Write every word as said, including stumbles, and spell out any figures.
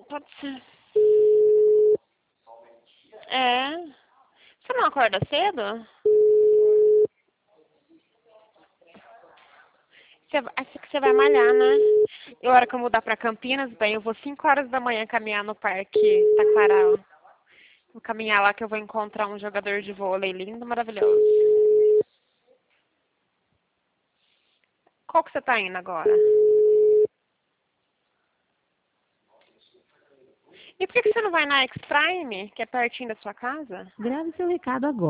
Pode ser. É. Você não acorda cedo? Você, vai- acho que você vai malhar, né? E a hora que eu mudar pra Campinas, bem, eu vou cinco horas da manhã caminhar no parque Taquaral. Vou caminhar lá que eu vou encontrar um jogador de vôlei lindo, maravilhoso. Qual que você tá indo agora? E por que que você não vai na X-Prime, que é pertinho da sua casa? Grave seu recado agora.